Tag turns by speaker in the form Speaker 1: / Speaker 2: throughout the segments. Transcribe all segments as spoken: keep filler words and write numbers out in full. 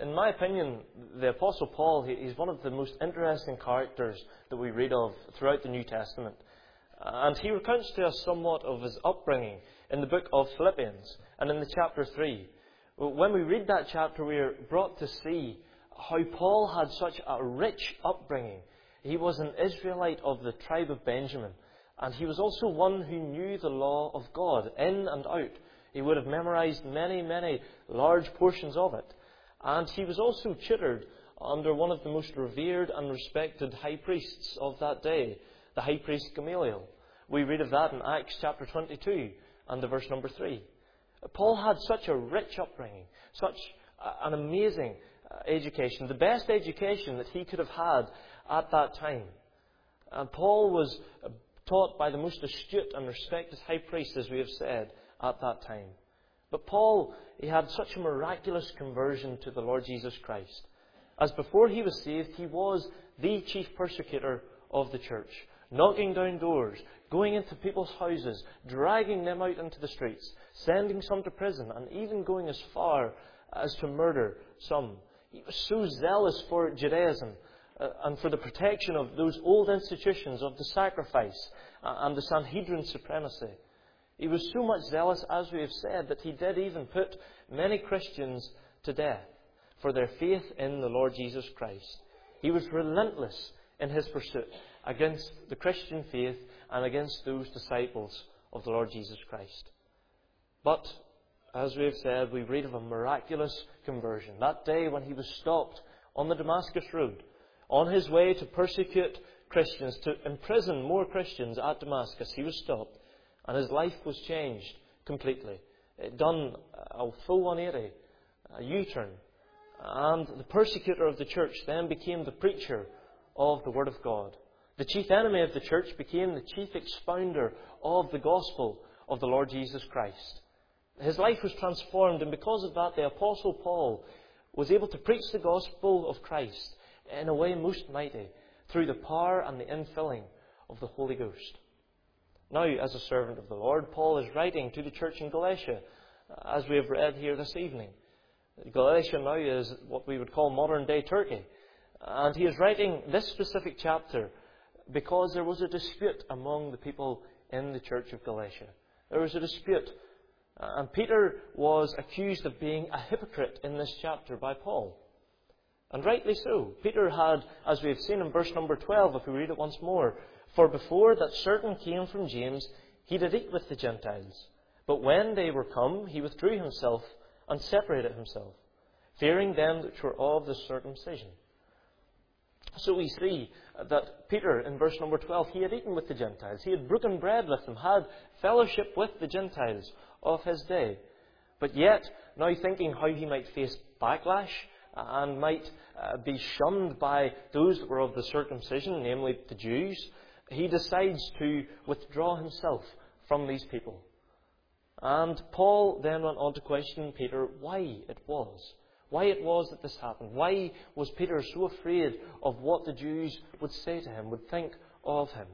Speaker 1: In my opinion, the Apostle Paul, he, he's one of the most interesting characters that we read of throughout the New Testament. And he recounts to us somewhat of his upbringing in the book of Philippians and in the chapter three. When we read that chapter, we are brought to see how Paul had such a rich upbringing. He was an Israelite of the tribe of Benjamin, and he was also one who knew the law of God in and out. He would have memorized many, many large portions of it. And he was also tutored under one of the most revered and respected high priests of that day, the high priest Gamaliel. We read of that in Acts chapter twenty-two and the verse number three. Paul had such a rich upbringing, such an amazing education, the best education that he could have had at that time. And Paul was taught by the most astute and respected high priest, as we have said, at that time. But Paul, he had such a miraculous conversion to the Lord Jesus Christ. As before he was saved, he was the chief persecutor of the church, knocking down doors, going into people's houses, dragging them out into the streets, sending some to prison, and even going as far as to murder some. He was so zealous for Judaism uh, and for the protection of those old institutions of the sacrifice uh, and the Sanhedrin supremacy. He was so much zealous, as we have said, that he did even put many Christians to death for their faith in the Lord Jesus Christ. He was relentless in his pursuit against the Christian faith and against those disciples of the Lord Jesus Christ. But, as we have said, we read of a miraculous conversion. That day when he was stopped on the Damascus road, on his way to persecute Christians, to imprison more Christians at Damascus, he was stopped. And his life was changed completely. It done a full one eighty, a U-turn. And the persecutor of the church then became the preacher of the Word of God. The chief enemy of the church became the chief expounder of the gospel of the Lord Jesus Christ. His life was transformed, and because of that, the Apostle Paul was able to preach the gospel of Christ in a way most mighty, through the power and the infilling of the Holy Ghost. Now, as a servant of the Lord, Paul is writing to the church in Galatia, as we have read here this evening. Galatia now is what we would call modern-day Turkey. And he is writing this specific chapter because there was a dispute among the people in the church of Galatia. There was a dispute. And Peter was accused of being a hypocrite in this chapter by Paul. And rightly so. Peter had, as we have seen in verse number twelve, if we read it once more, "For before that certain came from James, he did eat with the Gentiles. But when they were come, he withdrew himself and separated himself, fearing them which were of the circumcision." So we see that Peter, in verse number twelve, he had eaten with the Gentiles. He had broken bread with them, had fellowship with the Gentiles of his day. But yet, now thinking how he might face backlash and might uh, be shunned by those that were of the circumcision, namely the Jews, he decides to withdraw himself from these people. And Paul then went on to question Peter why it was. Why it was that this happened. Why was Peter so afraid of what the Jews would say to him, would think of him?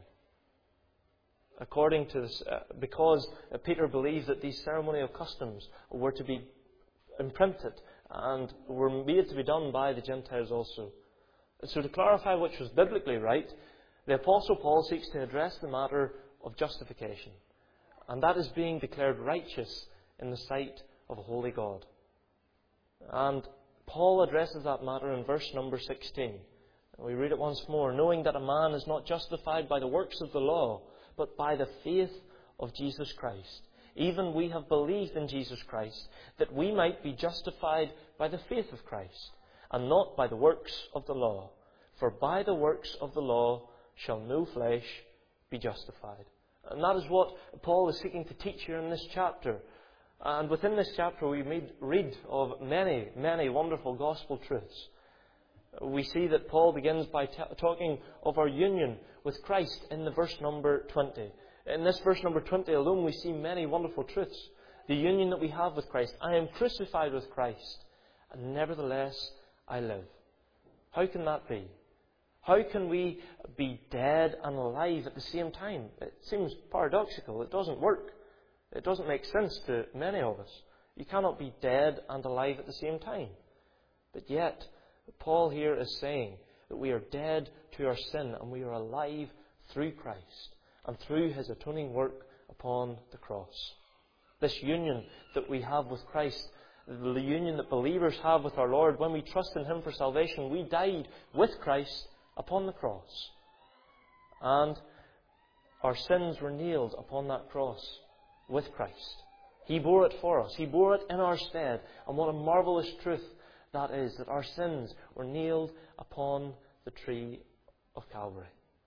Speaker 1: According to this, uh, because Peter believed that these ceremonial customs were to be imprinted and were made to be done by the Gentiles also. So to clarify which was biblically right, the Apostle Paul seeks to address the matter of justification. And that is being declared righteous in the sight of a holy God. And Paul addresses that matter in verse number sixteen. We read it once more. "Knowing that a man is not justified by the works of the law, but by the faith of Jesus Christ. Even we have believed in Jesus Christ, that we might be justified by the faith of Christ, and not by the works of the law. For by the works of the law shall no flesh be justified." And that is what Paul is seeking to teach here in this chapter. And within this chapter we may read of many, many wonderful gospel truths. We see that Paul begins by t- talking of our union with Christ in the verse number twenty. In this verse number twenty alone we see many wonderful truths. The union that we have with Christ. "I am crucified with Christ, and nevertheless I live." How can that be? How can we be dead and alive at the same time? It seems paradoxical. It doesn't work. It doesn't make sense to many of us. You cannot be dead and alive at the same time. But yet, Paul here is saying that we are dead to our sin and we are alive through Christ and through His atoning work upon the cross. This union that we have with Christ, the union that believers have with our Lord, when we trust in Him for salvation, we died with Christ upon the cross. And our sins were nailed upon that cross with Christ. He bore it for us. He bore it in our stead. And what a marvellous truth that is, that our sins were nailed upon the tree of Calvary.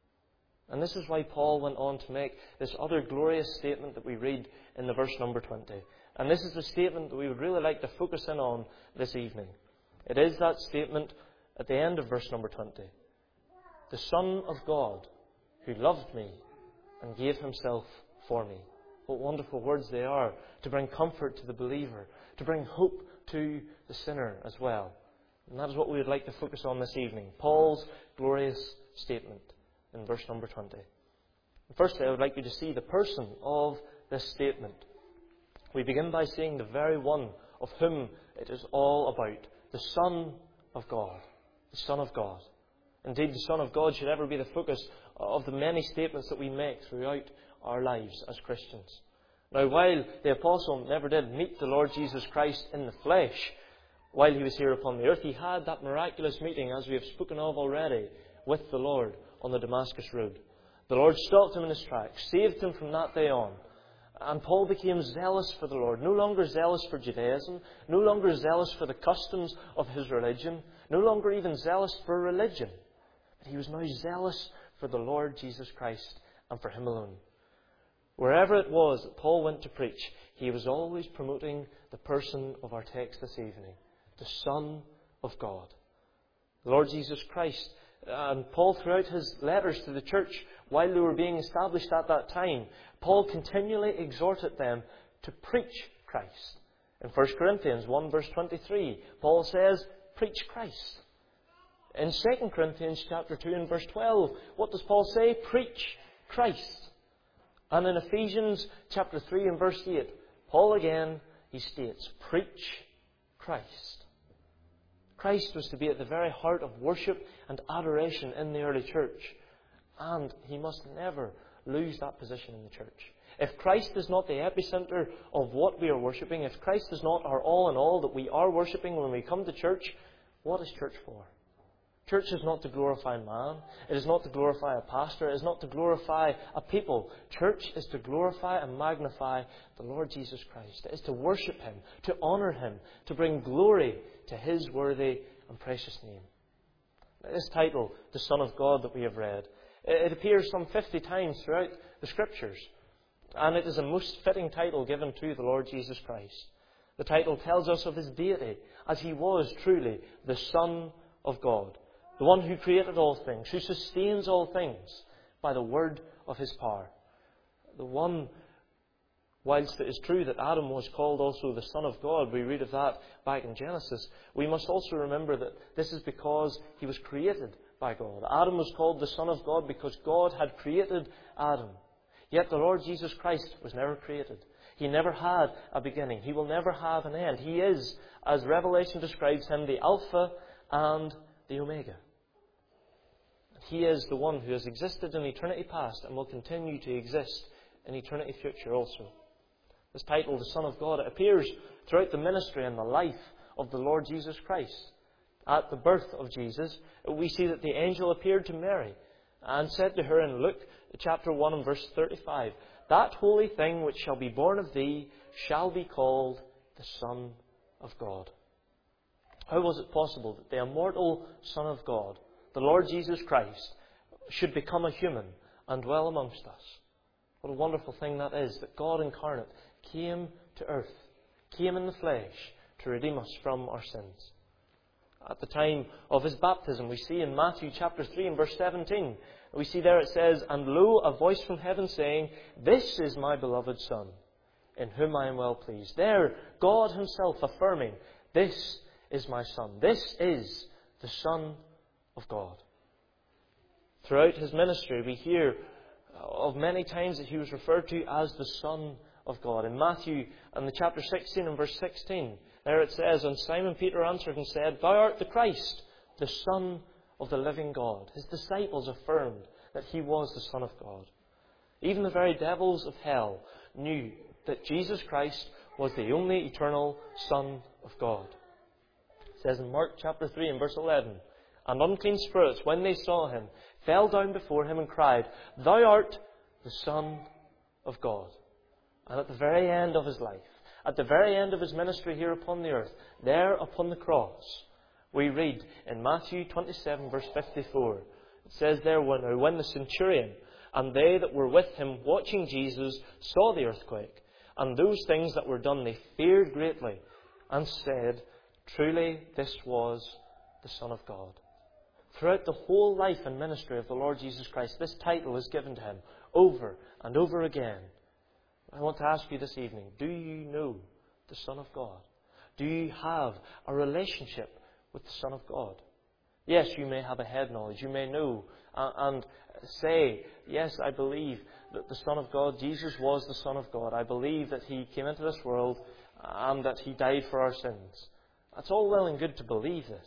Speaker 1: And this is why Paul went on to make this other glorious statement that we read in the verse number twenty. And this is the statement that we would really like to focus in on this evening. It is that statement at the end of verse number twenty. The Son of God, who loved me and gave Himself for me. What wonderful words they are, to bring comfort to the believer, to bring hope to the sinner as well. And that is what we would like to focus on this evening. Paul's glorious statement in verse number twenty. Firstly, I would like you to see the person of this statement. We begin by seeing the very one of whom it is all about. The Son of God. The Son of God. Indeed, the Son of God should ever be the focus of the many statements that we make throughout our lives as Christians. Now, while the Apostle never did meet the Lord Jesus Christ in the flesh, while He was here upon the earth, he had that miraculous meeting, as we have spoken of already, with the Lord on the Damascus Road. The Lord stopped him in his tracks, saved him from that day on. And Paul became zealous for the Lord, no longer zealous for Judaism, no longer zealous for the customs of his religion, no longer even zealous for religion. But he was now zealous for the Lord Jesus Christ and for Him alone. Wherever it was that Paul went to preach, he was always promoting the person of our text this evening, the Son of God. The Lord Jesus Christ. And Paul, throughout his letters to the church, while they were being established at that time, Paul continually exhorted them to preach Christ. In First Corinthians one verse twenty-three, Paul says, preach Christ. In Second Corinthians chapter two and verse twelve, what does Paul say? Preach Christ. And in Ephesians chapter three and verse eight, Paul again, he states, preach Christ. Christ was to be at the very heart of worship and adoration in the early church. And He must never lose that position in the church. If Christ is not the epicenter of what we are worshipping, if Christ is not our all in all that we are worshipping when we come to church, what is church for? Church is not to glorify man. It is not to glorify a pastor. It is not to glorify a people. Church is to glorify and magnify the Lord Jesus Christ. It is to worship Him, to honour Him, to bring glory to His worthy and precious name. Now, this title, the Son of God, that we have read, it appears some fifty times throughout the Scriptures. And it is a most fitting title given to the Lord Jesus Christ. The title tells us of His deity, as He was truly the Son of God. The one who created all things, who sustains all things by the word of His power. The one, whilst it is true that Adam was called also the Son of God, we read of that back in Genesis, we must also remember that this is because he was created by God. Adam was called the Son of God because God had created Adam. Yet the Lord Jesus Christ was never created. He never had a beginning. He will never have an end. He is, as Revelation describes Him, the Alpha and the Omega. He is the one who has existed in eternity past and will continue to exist in eternity future also. This title, the Son of God, it appears throughout the ministry and the life of the Lord Jesus Christ. At the birth of Jesus, we see that the angel appeared to Mary and said to her in Luke chapter one and verse thirty-five, that holy thing which shall be born of thee shall be called the Son of God. How was it possible that the immortal Son of God, the Lord Jesus Christ, should become a human and dwell amongst us? What a wonderful thing that is, that God incarnate came to earth, came in the flesh to redeem us from our sins. At the time of His baptism, we see in Matthew chapter three and verse seventeen, we see there it says, and lo, a voice from heaven saying, this is my beloved Son, in whom I am well pleased. There, God Himself affirming, this is my Son. This is the Son of God. Throughout His ministry, we hear of many times that He was referred to as the Son of God. In Matthew, in the chapter sixteen and verse sixteen, There it says, "And Simon Peter answered and said, Thou art the Christ, the Son of the living God." His disciples affirmed that he was the Son of God. Even the very devils of hell knew that Jesus Christ was the only eternal Son of God. It says in Mark chapter three and verse eleven, "And unclean spirits, when they saw him, fell down before him and cried, Thou art the Son of God." And at the very end of his life, at the very end of his ministry here upon the earth, there upon the cross, we read in Matthew twenty-seven verse fifty-four, it says there, when, when the centurion and they that were with him watching Jesus saw the earthquake and those things that were done, they feared greatly and said, Truly this was the Son of God. Throughout the whole life and ministry of the Lord Jesus Christ, this title is given to him over and over again. I want to ask you this evening, do you know the Son of God? Do you have a relationship with the Son of God? Yes, you may have a head knowledge. You may know uh, and say, yes, I believe that the Son of God, Jesus was the Son of God. I believe that He came into this world and that He died for our sins. That's all well and good to believe this.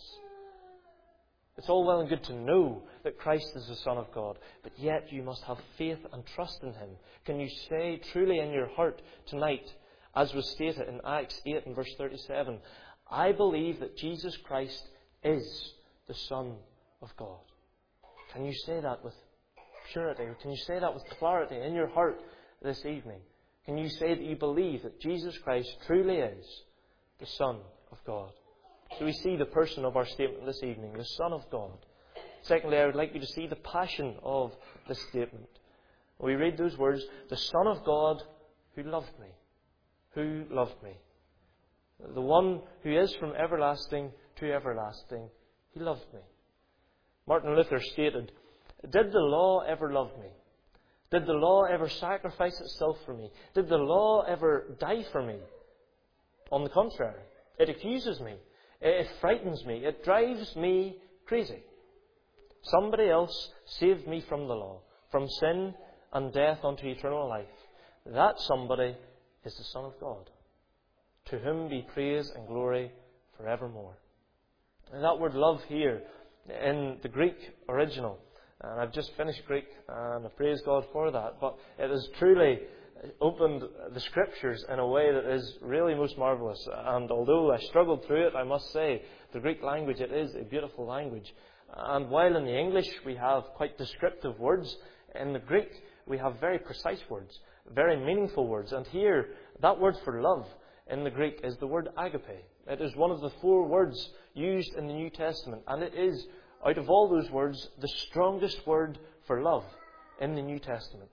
Speaker 1: It's all well and good to know that Christ is the Son of God, but yet you must have faith and trust in Him. Can you say truly in your heart tonight, as was stated in Acts eight and verse thirty-seven, I believe that Jesus Christ is the Son of God? Can you say that with purity? Or can you say that with clarity in your heart this evening? Can you say that you believe that Jesus Christ truly is the Son of God? So we see the person of our statement this evening, the Son of God. Secondly, I would like you to see the passion of this statement. We read those words, the Son of God who loved me. Who loved me. The one who is from everlasting to everlasting. He loved me. Martin Luther stated, Did the law ever love me? Did the law ever sacrifice itself for me? Did the law ever die for me? On the contrary, it accuses me. It frightens me. It drives me crazy. Somebody else saved me from the law, from sin and death unto eternal life. That somebody is the Son of God, to whom be praise and glory forevermore. And that word love here in the Greek original, and I've just finished Greek and I praise God for that, but it has truly opened the Scriptures in a way that is really most marvellous. And although I struggled through it, I must say, the Greek language, it is a beautiful language. And while in the English we have quite descriptive words, in the Greek we have very precise words, very meaningful words. And here, that word for love in the Greek is the word agape. It is one of the four words used in the New Testament, and it is, out of all those words, the strongest word for love in the New Testament.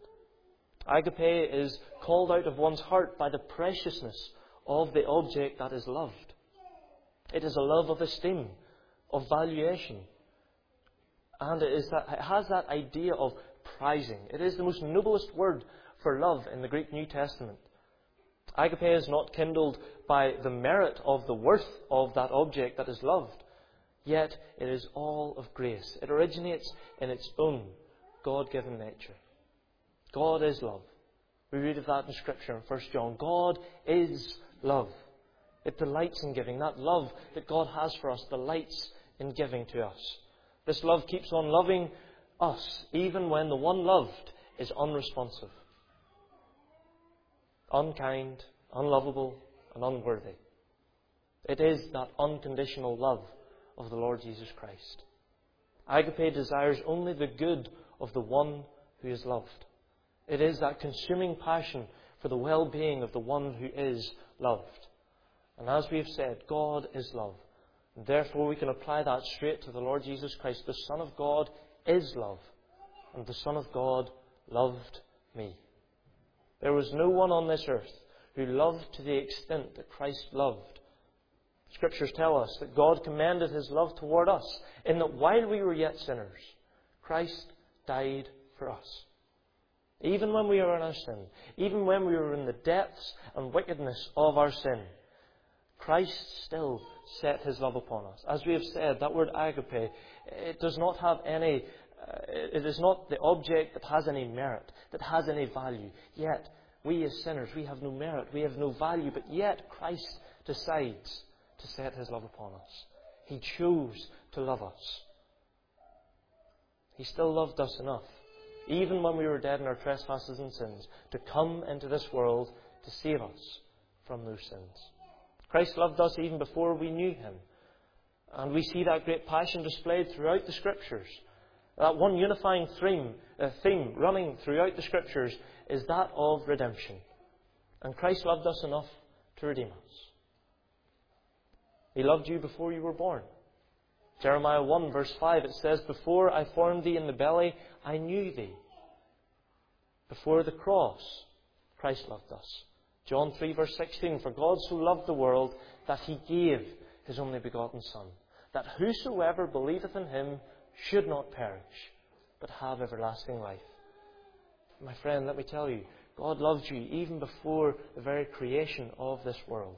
Speaker 1: Agape is called out of one's heart by the preciousness of the object that is loved. It is a love of esteem, of valuation. And it, is that, it has that idea of prizing. It is the most noblest word for love in the Greek New Testament. Agape is not kindled by the merit of the worth of that object that is loved. Yet it is all of grace. It originates in its own God-given nature. God is love. We read of that in Scripture in First John. God is love. It delights in giving. That love that God has for us delights in giving to us. This love keeps on loving us even when the one loved is unresponsive, unkind, unlovable, and unworthy. It is that unconditional love of the Lord Jesus Christ. Agape desires only the good of the one who is loved. It is that consuming passion for the well-being of the one who is loved. And as we have said, God is love. And therefore we can apply that straight to the Lord Jesus Christ. The Son of God is love. And the Son of God loved me. There was no one on this earth who loved to the extent that Christ loved. Scriptures tell us that God commended His love toward us, in that while we were yet sinners, Christ died for us. Even when we were in our sin, even when we were in the depths and wickedness of our sin, Christ still set His love upon us. As we have said, that word agape, it does not have any, uh, it is not the object that has any merit, that has any value. Yet, we as sinners, we have no merit, we have no value, but yet Christ decides to set His love upon us. He chose to love us. He still loved us enough, even when we were dead in our trespasses and sins, to come into this world to save us from those sins. Christ loved us even before we knew Him. And we see that great passion displayed throughout the Scriptures. That one unifying theme, uh, theme running throughout the Scriptures is that of redemption. And Christ loved us enough to redeem us. He loved you before you were born. Jeremiah one verse five, it says, "Before I formed thee in the belly, I knew thee." Before the cross, Christ loved us. John three verse sixteen, "For God so loved the world that He gave His only begotten Son, that whosoever believeth in Him should not perish, but have everlasting life." My friend, let me tell you, God loved you even before the very creation of this world.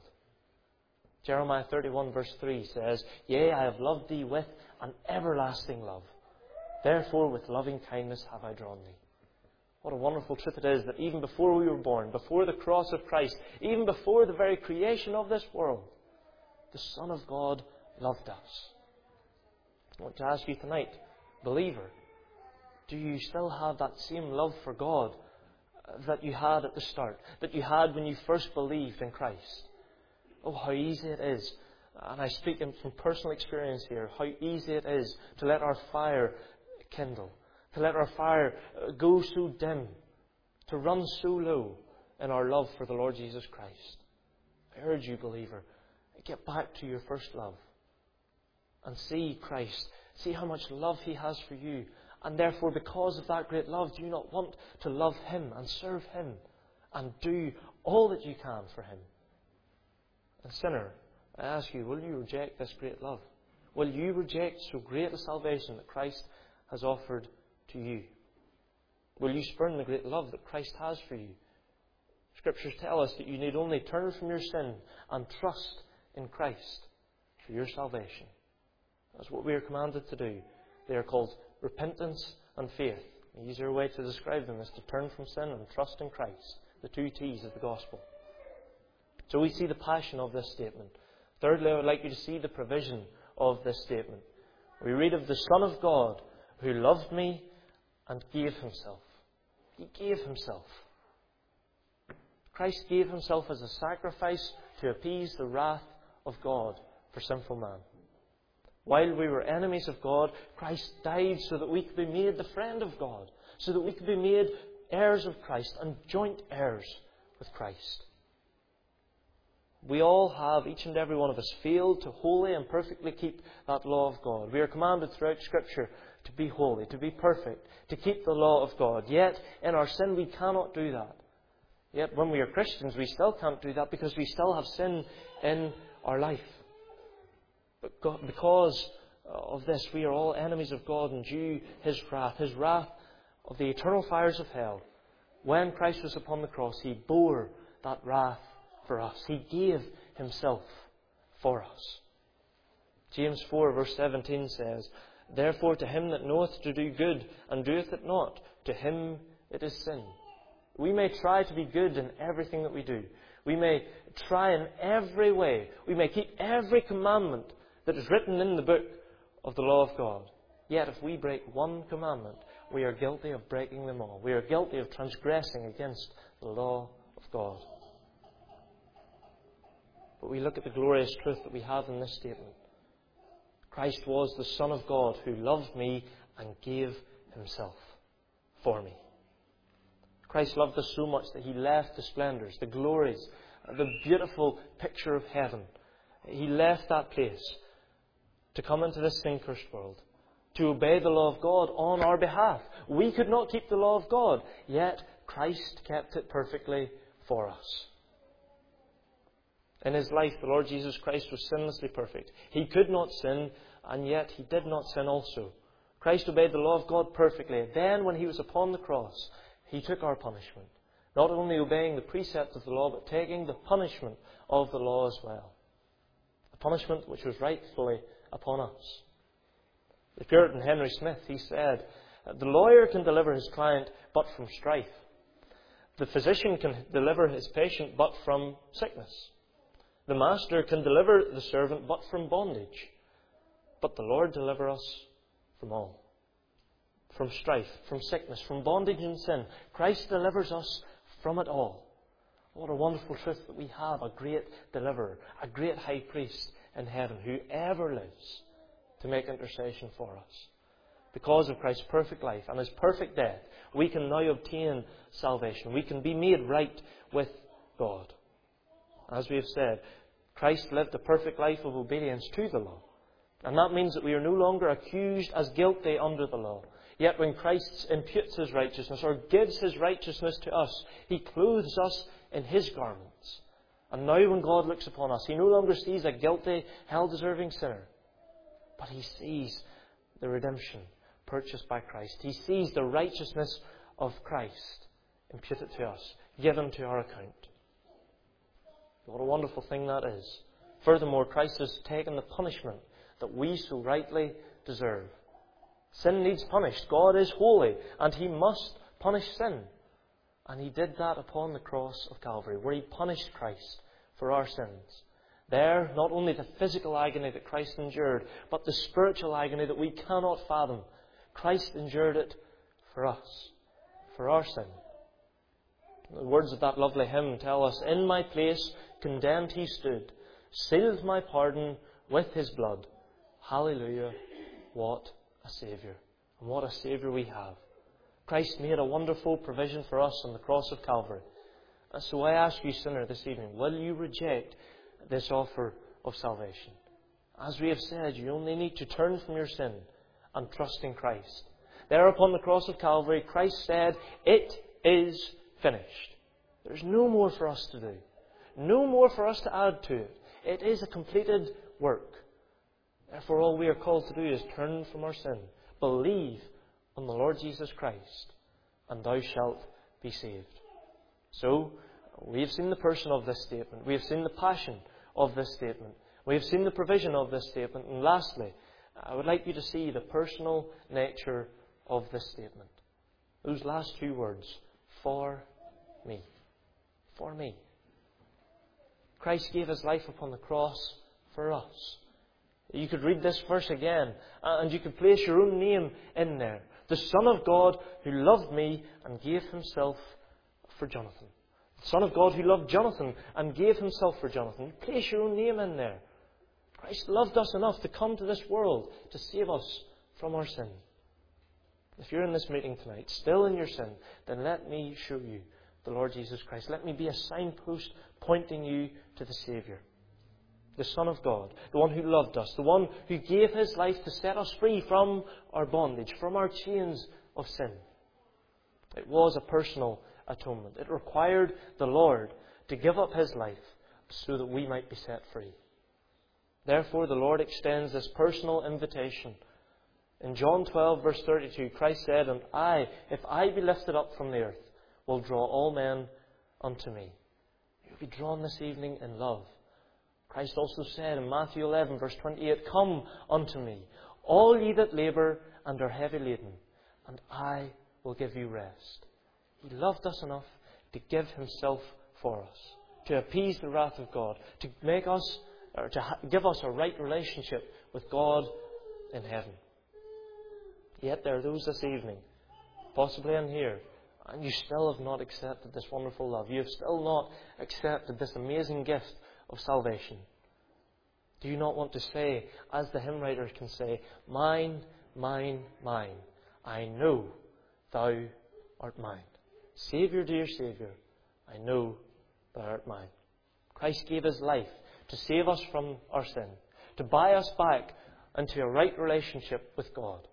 Speaker 1: Jeremiah thirty-one verse three says, "Yea, I have loved thee with an everlasting love. Therefore with loving kindness have I drawn thee." What a wonderful truth it is that even before we were born, before the cross of Christ, even before the very creation of this world, the Son of God loved us. I want to ask you tonight, believer, do you still have that same love for God that you had at the start, that you had when you first believed in Christ? Oh, how easy it is, and I speak from personal experience here, how easy it is to let our fire kindle, to let our fire go so dim, to run so low in our love for the Lord Jesus Christ. I urge you, believer, get back to your first love and see Christ. See how much love He has for you. And therefore, because of that great love, do you not want to love Him and serve Him and do all that you can for Him? And sinner, I ask you, will you reject this great love? Will you reject so great a salvation that Christ has offered to you? Will you spurn the great love that Christ has for you? Scriptures tell us that you need only turn from your sin and trust in Christ for your salvation. That's what we are commanded to do. They are called repentance and faith. The easier way to describe them is to turn from sin and trust in Christ, the two T's of the gospel. So we see the passion of this statement. Thirdly, I would like you to see the provision of this statement. We read of the Son of God who loved me and gave Himself. He gave Himself. Christ gave Himself as a sacrifice to appease the wrath of God for sinful man. While we were enemies of God, Christ died so that we could be made the friend of God, so that we could be made heirs of Christ and joint heirs with Christ. We all have, each and every one of us, failed to wholly and perfectly keep that law of God. We are commanded throughout Scripture to be holy, to be perfect, to keep the law of God. Yet, in our sin, we cannot do that. Yet, when we are Christians, we still can't do that because we still have sin in our life. But God, because of this, we are all enemies of God and due His wrath, His wrath of the eternal fires of hell. When Christ was upon the cross, He bore that wrath for us. He gave Himself for us. James four verse seventeen says, "Therefore to him that knoweth to do good and doeth it not, to him it is sin." We may try to be good in everything that we do. We may try in every way. We may keep every commandment that is written in the book of the law of God. Yet if we break one commandment, we are guilty of breaking them all. We are guilty of transgressing against the law of God. But we look at the glorious truth that we have in this statement. Christ was the Son of God who loved me and gave Himself for me. Christ loved us so much that He left the splendours, the glories, the beautiful picture of heaven. He left that place to come into this sin-cursed world, to obey the law of God on our behalf. We could not keep the law of God, yet Christ kept it perfectly for us. In His life, the Lord Jesus Christ was sinlessly perfect. He could not sin, and yet He did not sin also. Christ obeyed the law of God perfectly. Then, when He was upon the cross, He took our punishment. Not only obeying the precepts of the law, but taking the punishment of the law as well. The punishment which was rightfully upon us. The Puritan Henry Smith, he said, "The lawyer can deliver his client but from strife. The physician can deliver his patient but from sickness. The master can deliver the servant but from bondage. But the Lord deliver us from all. From strife, from sickness, from bondage and sin. Christ delivers us from it all. What a wonderful truth that we have a great deliverer, a great high priest in heaven who ever lives to make intercession for us. Because of Christ's perfect life and His perfect death, we can now obtain salvation. We can be made right with God. As we have said, Christ lived a perfect life of obedience to the law. And that means that we are no longer accused as guilty under the law. Yet when Christ imputes His righteousness or gives His righteousness to us, He clothes us in His garments. And now when God looks upon us, He no longer sees a guilty, hell-deserving sinner, but He sees the redemption purchased by Christ. He sees the righteousness of Christ imputed to us, given to our account. What a wonderful thing that is. Furthermore, Christ has taken the punishment that we so rightly deserve. Sin needs punished. God is holy, and He must punish sin. And He did that upon the cross of Calvary, where He punished Christ for our sins. There, not only the physical agony that Christ endured, but the spiritual agony that we cannot fathom. Christ endured it for us, for our sin. The words of that lovely hymn tell us, "In my place condemned He stood, sealed my pardon with His blood. Hallelujah, what a Saviour, and what a Saviour we have." Christ made a wonderful provision for us on the cross of Calvary. And so I ask you, sinner, this evening, will you reject this offer of salvation? As we have said, you only need to turn from your sin and trust in Christ. There upon the cross of Calvary, Christ said, "It is finished." There's no more for us to do. No more for us to add to it. It is a completed work. Therefore, all we are called to do is turn from our sin, believe on the Lord Jesus Christ, and thou shalt be saved. So, we have seen the person of this statement. We have seen the passion of this statement. We have seen the provision of this statement. And lastly, I would like you to see the personal nature of this statement. Those last two words, for me. For me. Christ gave His life upon the cross for us. You could read this verse again, and you could place your own name in there. The Son of God who loved me and gave Himself for Jonathan. The Son of God who loved Jonathan and gave Himself for Jonathan. You place your own name in there. Christ loved us enough to come to this world to save us from our sin. If you're in this meeting tonight, still in your sin, then let me show you the Lord Jesus Christ. Let me be a signpost pointing you to the Saviour. The Son of God, the one who loved us, the one who gave His life to set us free from our bondage, from our chains of sin. It was a personal atonement. It required the Lord to give up His life so that we might be set free. Therefore, the Lord extends this personal invitation. In John twelve, verse thirty-two, Christ said, "And I, if I be lifted up from the earth, will draw all men unto me." You'll be drawn this evening in love. Christ also said in Matthew eleven, verse twenty-eight, "Come unto me, all ye that labour and are heavy laden, and I will give you rest." He loved us enough to give Himself for us, to appease the wrath of God, to make us, or to ha- give us a right relationship with God in heaven. Yet there are those this evening, possibly in here, and you still have not accepted this wonderful love. You have still not accepted this amazing gift of salvation. Do you not want to say, as the hymn writer can say, "Mine, mine, mine, I know thou art mine. Saviour, dear Saviour, I know thou art mine." Christ gave His life to save us from our sin, to buy us back into a right relationship with God.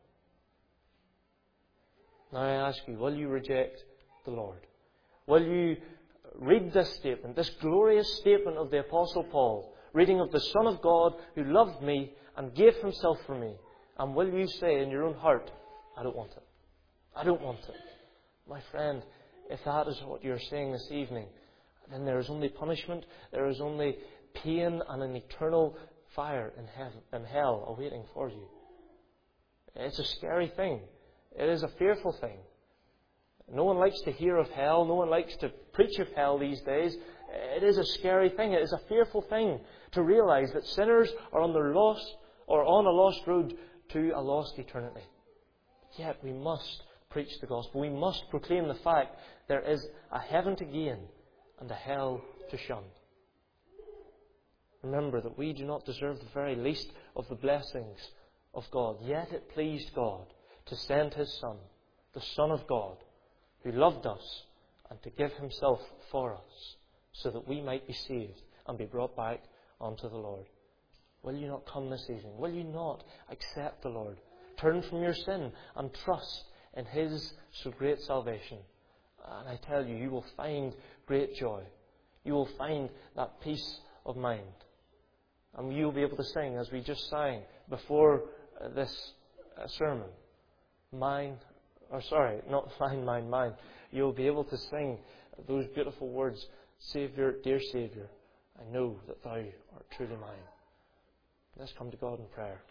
Speaker 1: Now I ask you, will you reject the Lord? Will you read this statement, this glorious statement of the Apostle Paul, reading of the Son of God who loved me and gave Himself for me, and will you say in your own heart, "I don't want it. I don't want it"? My friend, if that is what you're saying this evening, then there is only punishment, there is only pain and an eternal fire in heaven, in hell awaiting for you. It's a scary thing. It is a fearful thing. No one likes to hear of hell. No one likes to preach of hell these days. It is a scary thing. It is a fearful thing to realize that sinners are on their lost or on a lost road to a lost eternity. Yet we must preach the gospel. We must proclaim the fact there is a heaven to gain and a hell to shun. Remember that we do not deserve the very least of the blessings of God. Yet it pleased God to send His Son, the Son of God, who loved us, and to give Himself for us, so that we might be saved and be brought back unto the Lord. Will you not come this evening? Will you not accept the Lord? Turn from your sin and trust in His so great salvation. And I tell you, you will find great joy. You will find that peace of mind. And you'll be able to sing, as we just sang before uh, this uh, sermon, mine, or sorry, not mine, mine, mine. You'll be able to sing those beautiful words, Saviour, dear Saviour, I know that Thou art truly mine. Let's come to God in prayer.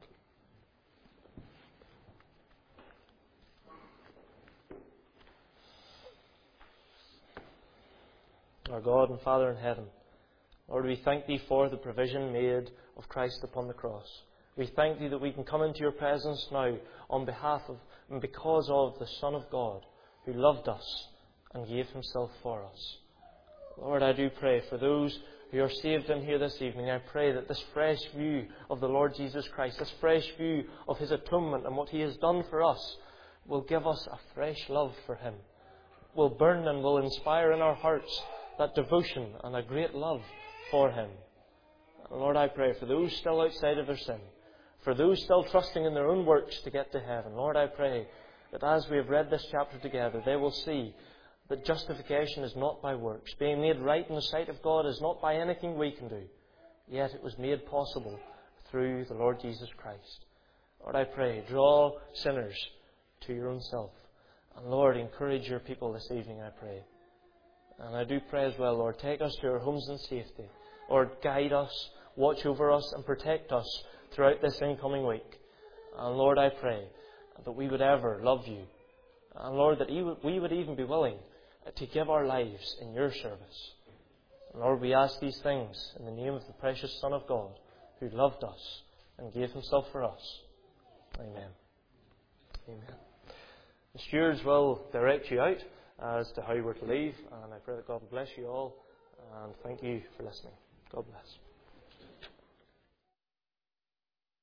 Speaker 1: Our God and Father in heaven, Lord, we thank Thee for the provision made of Christ upon the cross. We thank Thee that we can come into Your presence now on behalf of and because of the Son of God who loved us and gave Himself for us. Lord, I do pray for those who are saved in here this evening. I pray that this fresh view of the Lord Jesus Christ, this fresh view of His atonement and what He has done for us, will give us a fresh love for Him, will burn and will inspire in our hearts that devotion and a great love for Him. Lord, I pray for those still outside of their sin, for those still trusting in their own works to get to heaven. Lord, I pray that as we have read this chapter together, they will see that justification is not by works. Being made right in the sight of God is not by anything we can do. Yet it was made possible through the Lord Jesus Christ. Lord, I pray, draw sinners to Your own self. And Lord, encourage Your people this evening, I pray. And I do pray as well, Lord, take us to our homes in safety. Lord, guide us, watch over us and protect us throughout this incoming week. And Lord, I pray that we would ever love You. And Lord, that we would even be willing to give our lives in Your service. And Lord, we ask these things in the name of the precious Son of God, who loved us and gave Himself for us. Amen. Amen. The stewards will direct you out as to how we're to leave, and I pray that God will bless you all, and thank you for listening. God bless.